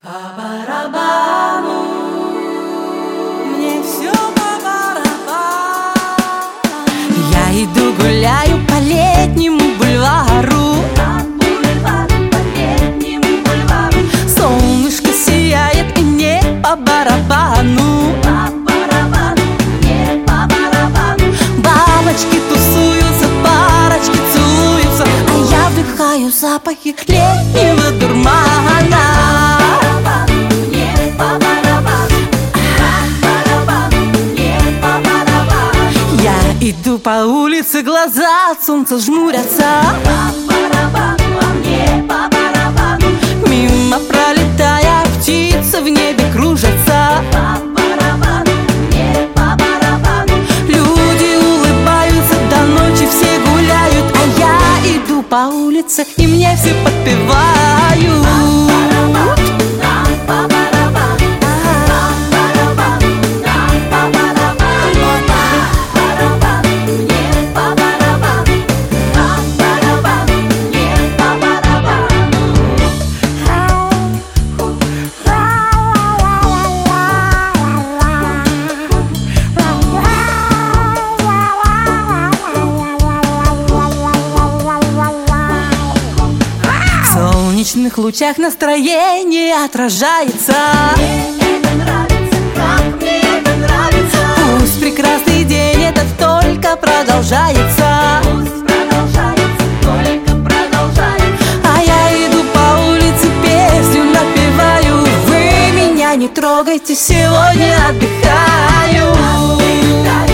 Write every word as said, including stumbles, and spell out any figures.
По барабану, мне все по барабану. Я иду гуляю по летнему бульвару, По бульвару, по летнему бульвару. солнышко сияет, и мне по барабану. По барабану, мне по барабану. Бабочки тусуются, парочки целуются, а я вдыхаю запахи летнего дурмана. Иду по улице, глаза от солнца жмурятся. По барабану, а мне по барабану. Мимо пролетая, птицы в небе кружатся. По барабану, мне по барабану. Люди улыбаются, до ночи все гуляют, а я иду по улице, и мне все подпевают. В солнечных лучах настроение отражается. Мне это нравится, как мне это нравится. Пусть прекрасный день этот только продолжается. Пусть продолжается, только продолжается. А я иду по улице, песню напеваю. Вы меня не трогайте, сегодня отдыхаю.